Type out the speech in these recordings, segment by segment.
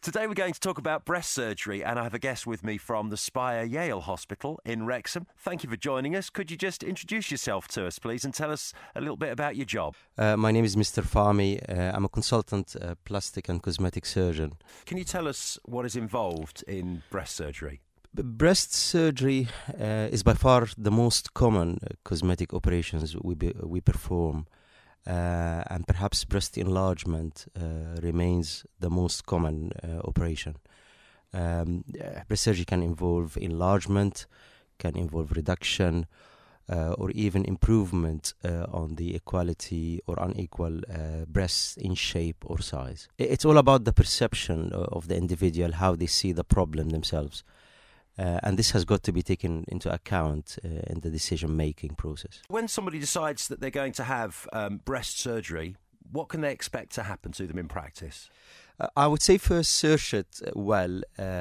Today we're going to talk about breast surgery, and I have a guest with me from the Spire Yale Hospital in Wrexham. Thank you for joining us. Could you just introduce yourself to us, please, and tell us a little bit about your job? My name is Mr. Fahmy. I'm a consultant plastic and cosmetic surgeon. Can you tell us what is involved in breast surgery? Breast surgery is by far the most common cosmetic operations we perform. And perhaps breast enlargement remains the most common operation. Breast surgery can involve enlargement, can involve reduction, or even improvement on the equality or unequal breasts in shape or size. It's all about the perception of the individual, how they see the problem themselves. And this has got to be taken into account in the decision-making process. When somebody decides that they're going to have breast surgery, what can they expect to happen to them in practice? I would say first search it well.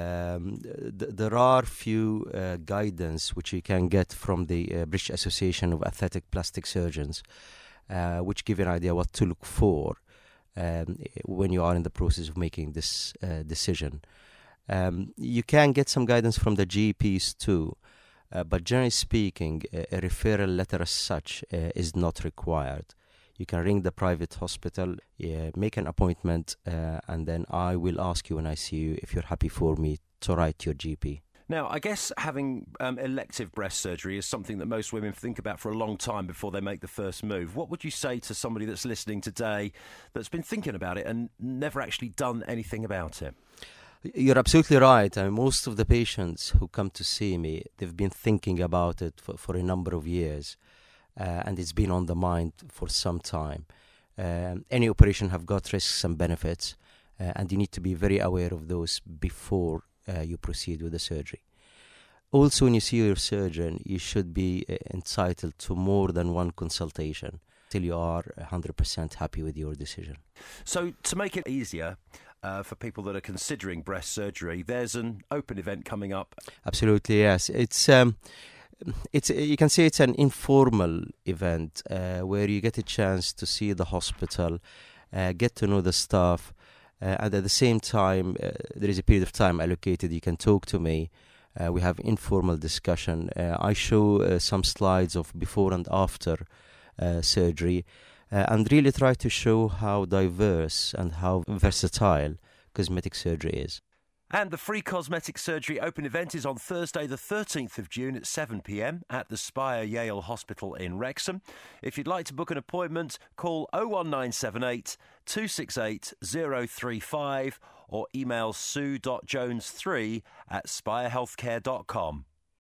There are few guidance which you can get from the British Association of Aesthetic Plastic Surgeons, which give you an idea what to look for when you are in the process of making this decision. You can get some guidance from the GPs too, but generally speaking, a referral letter as such is not required. You can ring the private hospital, make an appointment, and then I will ask you when I see you if you're happy for me to write to your GP. Now, I guess having elective breast surgery is something that most women think about for a long time before they make the first move. What would you say to somebody that's listening today that's been thinking about it and never actually done anything about it? You're absolutely right. Most of the patients who come to see me, they've been thinking about it for a number of years, and it's been on the mind for some time. Any operation have got risks and benefits, and you need to be very aware of those before you proceed with the surgery. Also, when you see your surgeon, you should be entitled to more than one consultation till you are 100% happy with your decision. So, to make it easier, for people that are considering breast surgery, there's an open event coming up. Absolutely, yes. It's you can say it's an informal event where you get a chance to see the hospital, get to know the staff, and at the same time, there is a period of time allocated. You can talk to me. We have informal discussion. I show some slides of before and after surgery. And really try to show how diverse and how versatile cosmetic surgery is. And the free cosmetic surgery open event is on Thursday the 13th of June at 7 p.m. at the Spire Yale Hospital in Wrexham. If you'd like to book an appointment, call 01978 268 035 or email sue.jones3@spirehealthcare.com.